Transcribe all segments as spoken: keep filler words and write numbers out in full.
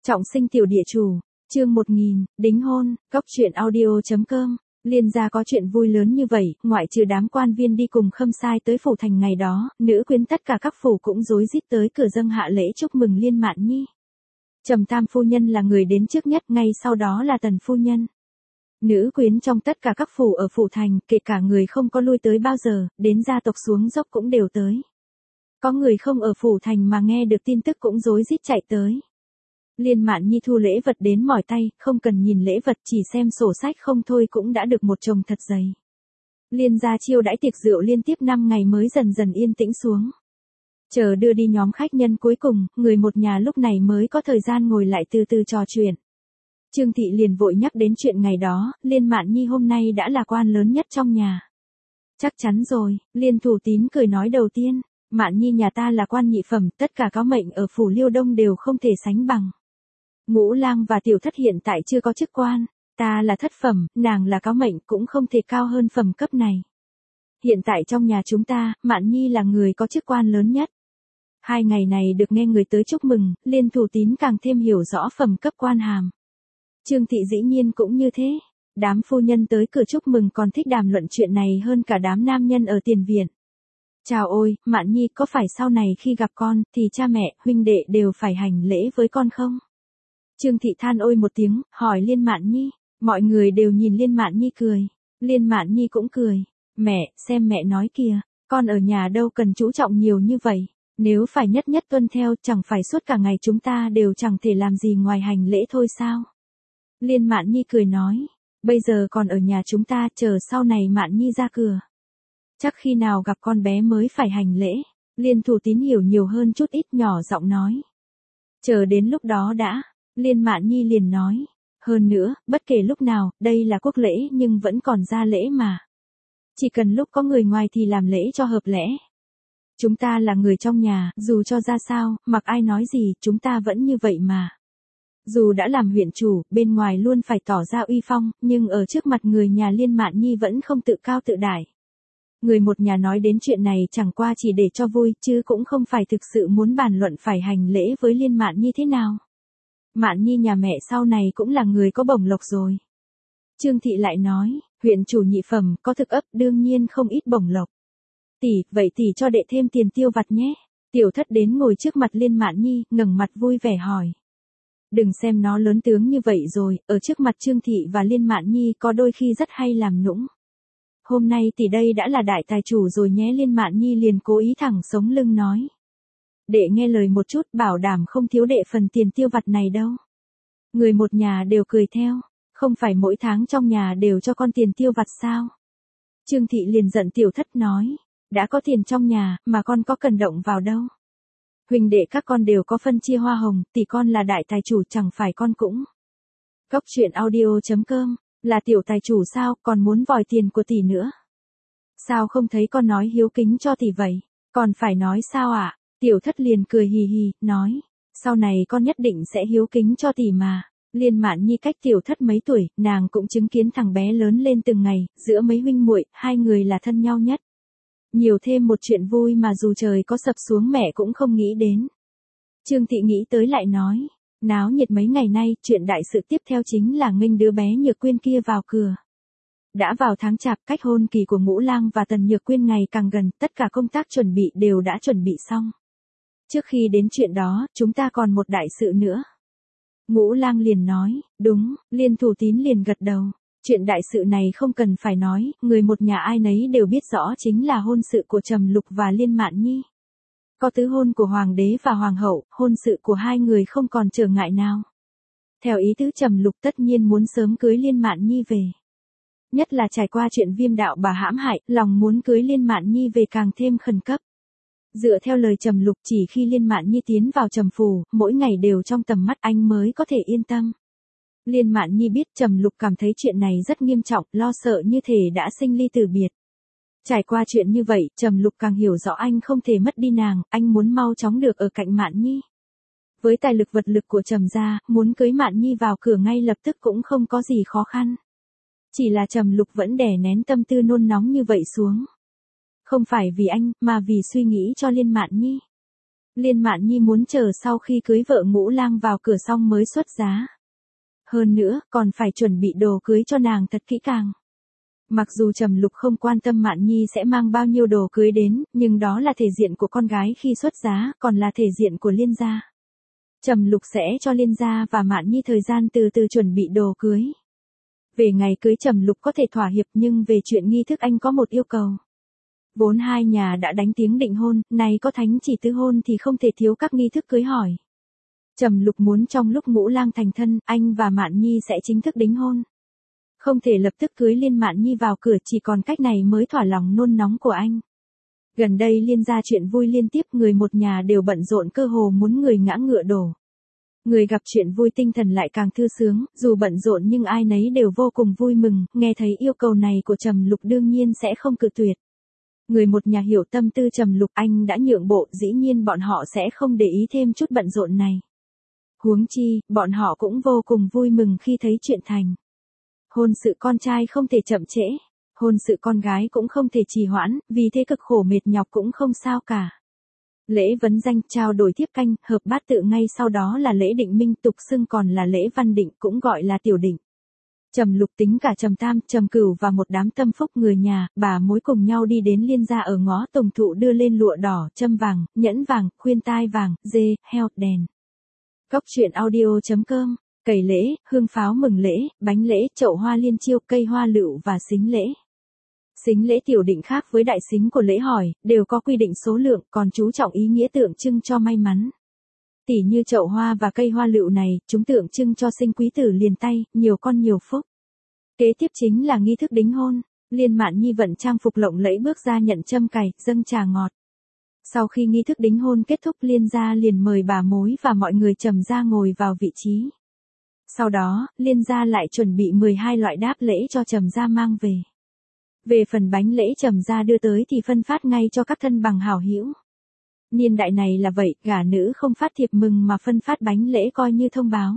Trọng sinh tiểu địa chủ, chương một nghìn, đính hôn, cóc truyện audio.com. Liên gia có chuyện vui lớn như vậy, ngoại trừ đám quan viên đi cùng Khâm Sai tới phủ thành ngày đó, nữ quyến tất cả các phủ cũng rối rít tới cửa dâng hạ lễ chúc mừng Liên Mạn Nhi. Trầm Tam phu nhân là người đến trước nhất, ngay sau đó là Tần phu nhân. Nữ quyến trong tất cả các phủ ở phủ thành, kể cả người không có lui tới bao giờ, đến gia tộc xuống dốc cũng đều tới. Có người không ở phủ thành mà nghe được tin tức cũng rối rít chạy tới. Liên Mạn Nhi thu lễ vật đến mỏi tay, không cần nhìn lễ vật, chỉ xem sổ sách không thôi cũng đã được một chồng thật dày. Liên gia chiêu đãi tiệc rượu liên tiếp năm ngày mới dần dần yên tĩnh xuống. Chờ đưa đi nhóm khách nhân cuối cùng, người một nhà lúc này mới có thời gian ngồi lại từ từ trò chuyện. Trương Thị liền vội nhắc đến chuyện ngày đó, Liên Mạn Nhi hôm nay đã là quan lớn nhất trong nhà. Chắc chắn rồi, Liên Thủ Tín cười nói đầu tiên, Mạn Nhi nhà ta là quan nhị phẩm, tất cả có mệnh ở phủ Liêu Đông đều không thể sánh bằng. Ngũ Lang và Tiểu Thất hiện tại chưa có chức quan, ta là thất phẩm, nàng là có mệnh cũng không thể cao hơn phẩm cấp này. Hiện tại trong nhà chúng ta, Mạn Nhi là người có chức quan lớn nhất. Hai ngày này được nghe người tới chúc mừng, Liên Thủ Tín càng thêm hiểu rõ phẩm cấp quan hàm. Trương Thị dĩ nhiên cũng như thế, đám phu nhân tới cửa chúc mừng còn thích đàm luận chuyện này hơn cả đám nam nhân ở tiền viện. Chào ôi, Mạn Nhi có phải sau này khi gặp con, thì cha mẹ, huynh đệ đều phải hành lễ với con không? Trương Thị than ôi một tiếng, hỏi Liên Mạn Nhi, mọi người đều nhìn Liên Mạn Nhi cười, Liên Mạn Nhi cũng cười, mẹ, xem mẹ nói kìa, con ở nhà đâu cần chú trọng nhiều như vậy, nếu phải nhất nhất tuân theo chẳng phải suốt cả ngày chúng ta đều chẳng thể làm gì ngoài hành lễ thôi sao? Liên Mạn Nhi cười nói, bây giờ còn ở nhà chúng ta, chờ sau này Mạn Nhi ra cửa. Chắc khi nào gặp con bé mới phải hành lễ, Liên Thủ Tín hiểu nhiều hơn chút ít nhỏ giọng nói. Chờ đến lúc đó đã, Liên Mạn Nhi liền nói, hơn nữa, bất kể lúc nào, đây là quốc lễ nhưng vẫn còn ra lễ mà. Chỉ cần lúc có người ngoài thì làm lễ cho hợp lẽ. Chúng ta là người trong nhà, dù cho ra sao, mặc ai nói gì, chúng ta vẫn như vậy mà. Dù đã làm huyện chủ, bên ngoài luôn phải tỏ ra uy phong, nhưng ở trước mặt người nhà Liên Mạn Nhi vẫn không tự cao tự đại. Người một nhà nói đến chuyện này chẳng qua chỉ để cho vui, chứ cũng không phải thực sự muốn bàn luận phải hành lễ với Liên Mạn Nhi thế nào. Mạn Nhi nhà mẹ sau này cũng là người có bổng lộc rồi. Trương Thị lại nói, huyện chủ nhị phẩm, có thực ấp, đương nhiên không ít bổng lộc. Tỷ, vậy tỷ cho đệ thêm tiền tiêu vặt nhé. Tiểu Thất đến ngồi trước mặt Liên Mạn Nhi, ngẩng mặt vui vẻ hỏi. Đừng xem nó lớn tướng như vậy rồi, ở trước mặt Trương Thị và Liên Mạn Nhi có đôi khi rất hay làm nũng. Hôm nay tỷ đây đã là đại tài chủ rồi nhé. Liên Mạn Nhi liền cố ý thẳng sống lưng nói. Đệ nghe lời một chút, bảo đảm không thiếu đệ phần tiền tiêu vặt này đâu. Người một nhà đều cười theo, không phải mỗi tháng trong nhà đều cho con tiền tiêu vặt sao? Trương Thị liền giận Tiểu Thất nói, đã có tiền trong nhà, mà con có cần động vào đâu. Huynh đệ các con đều có phân chia hoa hồng, tỷ con là đại tài chủ chẳng phải con cũng. Cóc truyện audio.com, là tiểu tài chủ sao, còn muốn vòi tiền của tỷ nữa. Sao không thấy con nói hiếu kính cho tỷ vậy, còn phải nói sao ạ? À? Tiểu Thất liền cười hì hì, nói, sau này con nhất định sẽ hiếu kính cho tỷ mà. Liên Mạn Nhi cách Tiểu Thất mấy tuổi, nàng cũng chứng kiến thằng bé lớn lên từng ngày, giữa mấy huynh muội, hai người là thân nhau nhất. Nhiều thêm một chuyện vui mà dù trời có sập xuống mẹ cũng không nghĩ đến. Trương Thị nghĩ tới lại nói, náo nhiệt mấy ngày nay, chuyện đại sự tiếp theo chính là nghênh đứa bé Nhược Quyên kia vào cửa. Đã vào tháng chạp, cách hôn kỳ của Ngũ Lang và Tần Nhược Quyên ngày càng gần, tất cả công tác chuẩn bị đều đã chuẩn bị xong. Trước khi đến chuyện đó, chúng ta còn một đại sự nữa. Ngũ Lang liền nói, đúng, Liên Thủ Tín liền gật đầu. Chuyện đại sự này không cần phải nói, người một nhà ai nấy đều biết rõ chính là hôn sự của Trầm Lục và Liên Mạn Nhi. Có tứ hôn của Hoàng đế và Hoàng hậu, hôn sự của hai người không còn trở ngại nào. Theo ý tứ Trầm Lục tất nhiên muốn sớm cưới Liên Mạn Nhi về. Nhất là trải qua chuyện viêm đạo bà hãm hại, lòng muốn cưới Liên Mạn Nhi về càng thêm khẩn cấp. Dựa theo lời Trầm Lục, chỉ khi Liên Mạn Nhi tiến vào Trầm phủ, mỗi ngày đều trong tầm mắt anh mới có thể yên tâm. Liên Mạn Nhi biết Trầm Lục cảm thấy chuyện này rất nghiêm trọng, lo sợ như thể đã sinh ly tử biệt. Trải qua chuyện như vậy, Trầm Lục càng hiểu rõ anh không thể mất đi nàng, anh muốn mau chóng được ở cạnh Mạn Nhi. Với tài lực vật lực của Trầm gia, muốn cưới Mạn Nhi vào cửa ngay lập tức cũng không có gì khó khăn. Chỉ là Trầm Lục vẫn đè nén tâm tư nôn nóng như vậy xuống. Không phải vì anh, mà vì suy nghĩ cho Liên Mạn Nhi. Liên Mạn Nhi muốn chờ sau khi cưới vợ Ngũ Lang vào cửa xong mới xuất giá. Hơn nữa, còn phải chuẩn bị đồ cưới cho nàng thật kỹ càng. Mặc dù Trầm Lục không quan tâm Mạn Nhi sẽ mang bao nhiêu đồ cưới đến, nhưng đó là thể diện của con gái khi xuất giá, còn là thể diện của Liên gia. Trầm Lục sẽ cho Liên gia và Mạn Nhi thời gian từ từ chuẩn bị đồ cưới. Về ngày cưới Trầm Lục có thể thỏa hiệp, nhưng về chuyện nghi thức anh có một yêu cầu. Vốn hai nhà đã đánh tiếng định hôn, nay có thánh chỉ tứ hôn thì không thể thiếu các nghi thức cưới hỏi. Trầm Lục muốn trong lúc Ngũ Lang thành thân, anh và Mạn Nhi sẽ chính thức đính hôn. Không thể lập tức cưới Liên Mạn Nhi vào cửa, chỉ còn cách này mới thỏa lòng nôn nóng của anh. Gần đây Liên gia chuyện vui liên tiếp, người một nhà đều bận rộn cơ hồ muốn người ngã ngựa đổ. Người gặp chuyện vui tinh thần lại càng thư sướng, dù bận rộn nhưng ai nấy đều vô cùng vui mừng, nghe thấy yêu cầu này của Trầm Lục đương nhiên sẽ không cự tuyệt. Người một nhà hiểu tâm tư Trầm Lục, anh đã nhượng bộ, dĩ nhiên bọn họ sẽ không để ý thêm chút bận rộn này. Huống chi, bọn họ cũng vô cùng vui mừng khi thấy chuyện thành. Hôn sự con trai không thể chậm trễ, hôn sự con gái cũng không thể trì hoãn, vì thế cực khổ mệt nhọc cũng không sao cả. Lễ vấn danh, trao đổi thiếp canh, hợp bát tự ngay sau đó là lễ định minh, tục xưng còn là lễ văn định, cũng gọi là tiểu định. Trầm Lục tính cả Trầm Tam, Trầm Cửu và một đám tâm phúc người nhà, bà mối cùng nhau đi đến Liên gia ở ngõ Tùng Thụ, đưa lên lụa đỏ, châm vàng, nhẫn vàng, khuyên tai vàng, dê, heo, đèn. Cóc truyện audio chấm com, cầy lễ, hương pháo mừng lễ, bánh lễ, chậu hoa liên chiêu, cây hoa lựu và sính lễ. Sính lễ tiểu định khác với đại sính của lễ hỏi, đều có quy định số lượng, còn chú trọng ý nghĩa tượng trưng cho may mắn. Tỉ như chậu hoa và cây hoa lựu này, chúng tượng trưng cho sinh quý tử liền tay, nhiều con nhiều phúc. Kế tiếp chính là nghi thức đính hôn. Liên Mạn Nhi vận trang phục lộng lẫy bước ra nhận châm cài, dâng trà ngọt. Sau khi nghi thức đính hôn kết thúc, Liên gia liền mời bà mối và mọi người Trầm gia ngồi vào vị trí. Sau đó, Liên gia lại chuẩn bị mười hai loại đáp lễ cho Trầm gia mang về. Về phần bánh lễ Trầm gia đưa tới thì phân phát ngay cho các thân bằng hảo hữu. Niên đại này là vậy, gả nữ không phát thiệp mừng mà phân phát bánh lễ coi như thông báo.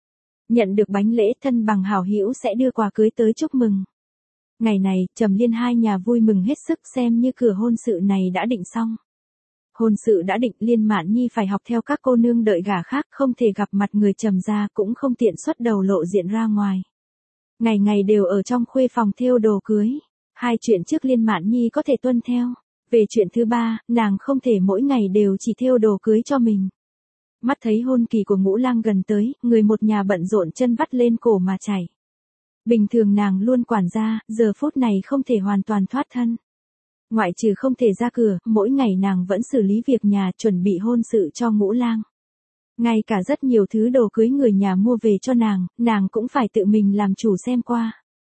Nhận được bánh lễ, thân bằng hảo hữu sẽ đưa quà cưới tới chúc mừng. Ngày này, Trầm Liên hai nhà vui mừng hết sức, xem như cửa hôn sự này đã định xong. Hôn sự đã định, Liên Mạn Nhi phải học theo các cô nương đợi gả khác, không thể gặp mặt người Trầm gia, cũng không tiện xuất đầu lộ diện ra ngoài. Ngày ngày đều ở trong khuê phòng thêu đồ cưới. Hai chuyện trước Liên Mạn Nhi có thể tuân theo. Về chuyện thứ ba, nàng không thể mỗi ngày đều chỉ thêu đồ cưới cho mình. Mắt thấy hôn kỳ của Ngũ Lang gần tới, người một nhà bận rộn chân vắt lên cổ mà chảy. Bình thường nàng luôn quản gia, giờ phút này không thể hoàn toàn thoát thân. Ngoại trừ không thể ra cửa, mỗi ngày nàng vẫn xử lý việc nhà, chuẩn bị hôn sự cho Ngũ Lang. Ngay cả rất nhiều thứ đồ cưới người nhà mua về cho nàng, nàng cũng phải tự mình làm chủ xem qua.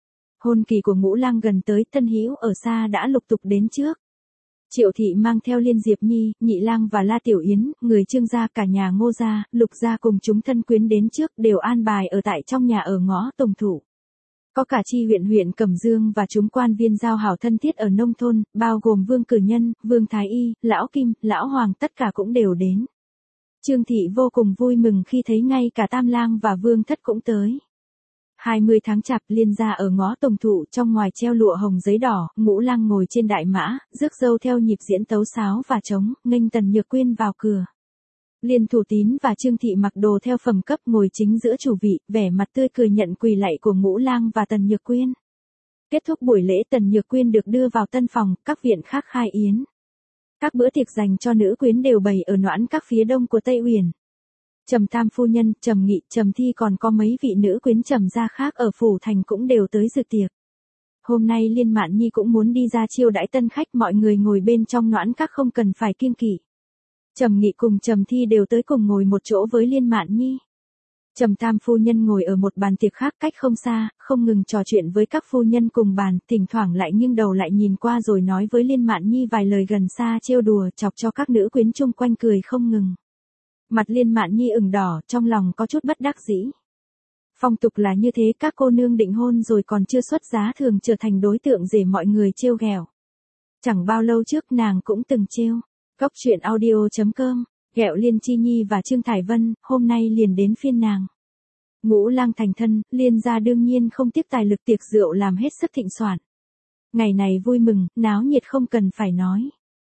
Hôn kỳ của Ngũ Lang gần tới, thân hữu ở xa đã lục tục đến trước. Triệu thị mang theo Liên Diệp Nhi, Nhị Lang và La Tiểu Yến, người Trương gia, cả nhà Ngô gia, Lục gia cùng chúng thân quyến đến trước, đều an bài ở tại trong nhà ở ngõ Tùng Thụ. Có cả chi huyện huyện Cẩm Dương và chúng quan viên giao hảo thân thiết ở nông thôn, bao gồm Vương Cử Nhân, Vương Thái Y, Lão Kim, Lão Hoàng, tất cả cũng đều đến. Trương thị vô cùng vui mừng khi thấy ngay cả Tam Lang và Vương Thất cũng tới. hai mươi tháng Chạp, Liên gia ở ngõ Tùng Thụ, trong ngoài treo lụa hồng giấy đỏ, Ngũ Lang ngồi trên đại mã, rước dâu theo nhịp diễn tấu sáo và trống, nghênh Tần Nhược Quyên vào cửa. Liên Thủ Tín và Trương thị mặc đồ theo phẩm cấp ngồi chính giữa chủ vị, vẻ mặt tươi cười nhận quỳ lạy của Ngũ Lang và Tần Nhược Quyên. Kết thúc buổi lễ, Tần Nhược Quyên được đưa vào tân phòng, các viện khác khai yến. Các bữa tiệc dành cho nữ quyến đều bày ở noãn các phía đông của Tây Uyển. Trầm Tam phu nhân, Trầm Nghị, Trầm Thi còn có mấy vị nữ quyến Trầm gia khác ở phủ thành cũng đều tới dự tiệc. Hôm nay Liên Mạn Nhi cũng muốn đi ra chiêu đãi tân khách, mọi người ngồi bên trong noãn các không cần phải kiêng kỵ. Trầm Nghị cùng Trầm Thi đều tới cùng ngồi một chỗ với Liên Mạn Nhi. Trầm Tam phu nhân ngồi ở một bàn tiệc khác cách không xa, không ngừng trò chuyện với các phu nhân cùng bàn, thỉnh thoảng lại nghiêng đầu lại nhìn qua rồi nói với Liên Mạn Nhi vài lời gần xa trêu đùa, chọc cho các nữ quyến chung quanh cười không ngừng. Mặt Liên Mạn Nhi ửng đỏ, trong lòng có chút bất đắc dĩ. Phong tục là như thế, các cô nương định hôn rồi còn chưa xuất giá thường trở thành đối tượng để mọi người trêu ghẹo. Chẳng bao lâu trước nàng cũng từng trêu. Cóc truyện audio chấm com, ghẹo Liên Chi Nhi và Trương Thải Vân, hôm nay liền đến phiên nàng. Ngũ Lang thành thân, Liên gia đương nhiên không tiếc tài lực, tiệc rượu làm hết sức thịnh soạn. Ngày này vui mừng, náo nhiệt không cần phải nói.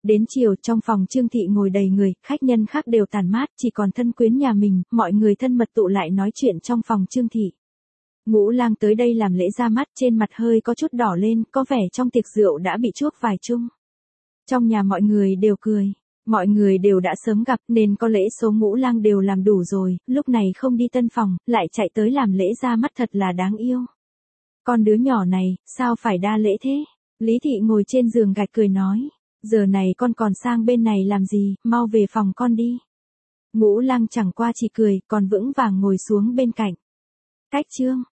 Đến chiều trong phòng Trương Thị ngồi đầy người, khách nhân khác đều tản mát, chỉ còn thân quyến nhà mình, mọi người thân mật tụ lại nói chuyện trong phòng Trương Thị. Ngũ Lang tới đây làm lễ ra mắt, trên mặt hơi có chút đỏ lên, có vẻ trong tiệc rượu đã bị chuốc vài chung. Trong nhà mọi người đều cười. Mọi người đều đã sớm gặp nên có lẽ số Ngũ Lang đều làm đủ rồi, lúc này không đi tân phòng, lại chạy tới làm lễ ra mắt thật là đáng yêu. Con đứa nhỏ này, sao phải đa lễ thế? Lý Thị ngồi trên giường gạch cười nói. Giờ này con còn sang bên này làm gì, mau về phòng con đi. Ngũ Lang chẳng qua chỉ cười, còn vững vàng ngồi xuống bên cạnh. Cách Trương